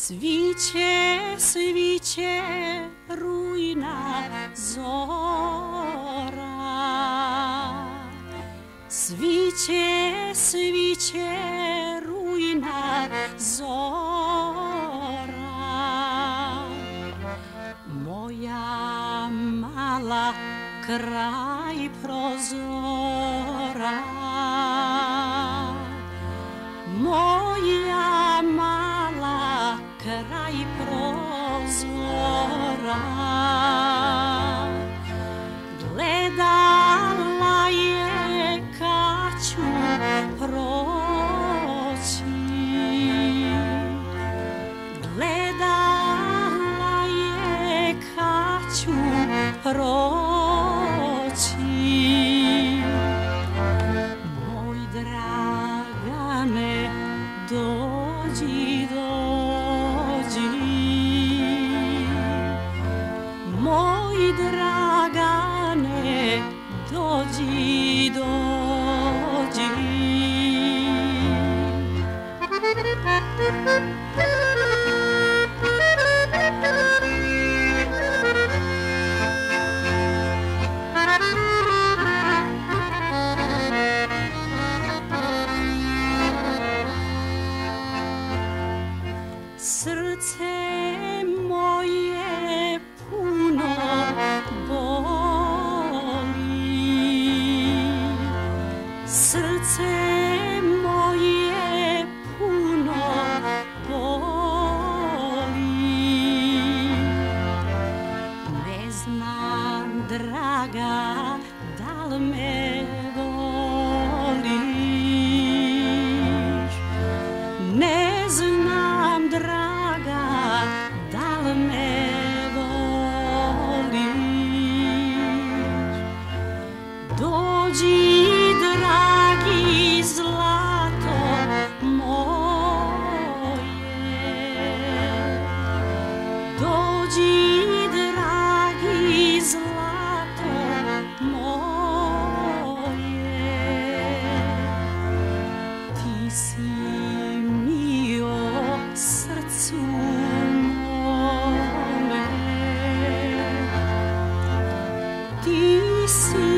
Sviće, sviće rujna zora, sviće, sviće rujna zora, moja mala kraj prozora, moja mala kraj prozora, gledala je kad ću proći, gledala je kad ću proći. Moj Dragane, dođi, dođi, moj Dragane, dođi, dođi. Srce moje puno boli, srce moje puno boli. Ne znam, draga, da li me voliš, ne znam, draga, da li me voliš. Dođi, dragi, zlato moje, dođi, dragi, zlato moje. Ti si srcu mome, ti si